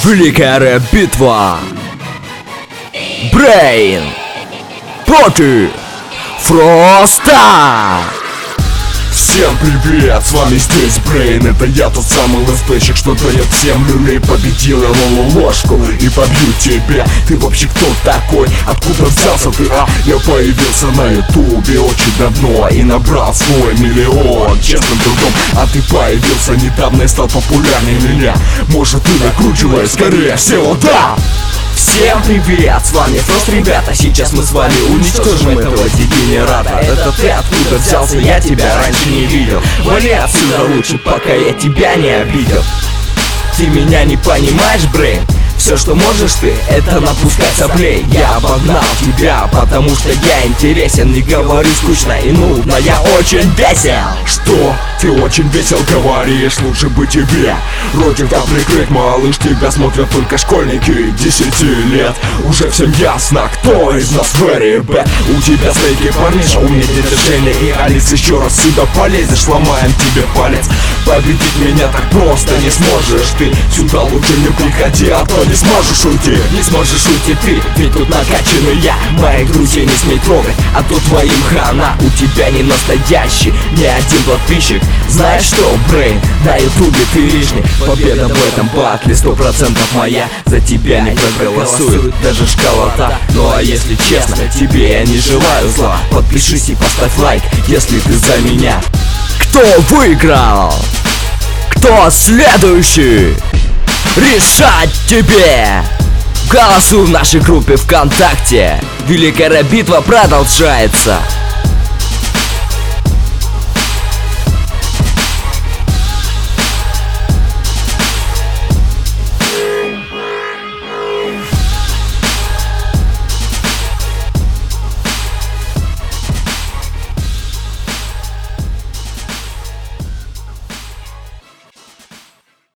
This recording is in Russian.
Великая рэп-битва. Брейн против Фроста. Всем привет, с вами здесь Брейн. Это я тот самый ЛСПщик, что дает всем люлей. Победил я ложку и побью тебя. Ты вообще кто такой? Откуда взялся ты? Я появился на ютубе очень давно и набрал свой миллион честным трудом. А ты появился недавно и стал популярнее меня. Может, ты накручиваешь? Скорее всего, да! Всем привет, с вами Фрост, ребята. Сейчас мы с вами уничтожим этого дегенерата. Это ты откуда взялся, я тебя раньше не видел. Вали отсюда лучше, пока я тебя не обидел. Ты меня не понимаешь, Брейн? Все, что можешь ты, это напускать соплей. Я обогнал тебя, потому что я интересен. Не говори скучно и нудно, я очень весел. Что? Ты очень весел говоришь, лучше бы тебе ротик-то прикрыть, малыш. Тебя смотрят только школьники 10 лет. Уже всем ясно, кто из нас very bad. У тебя стейки парниша, у меня дядя Женя и Алекс. Еще раз сюда полезешь, сломаем тебе палец. Победить меня так просто не сможешь ты. Сюда лучше не приходи, а то не сможешь уйти. Не сможешь уйти ты, ведь тут накачанный я. Моих друзей не смей трогать, а то твоим хана. У тебя не настоящий, ни один подписчик. Знаешь что, Брейн, на ютубе ты лишний. Победа в этом батле 100% моя. За тебя не проголосует даже школота. Ну а если честно, тебе я не желаю зла. Подпишись и поставь лайк, если ты за меня. Кто выиграл? Кто следующий? Решать тебе! Голосуй в нашей группе ВКонтакте. Великая рэп-битва продолжается.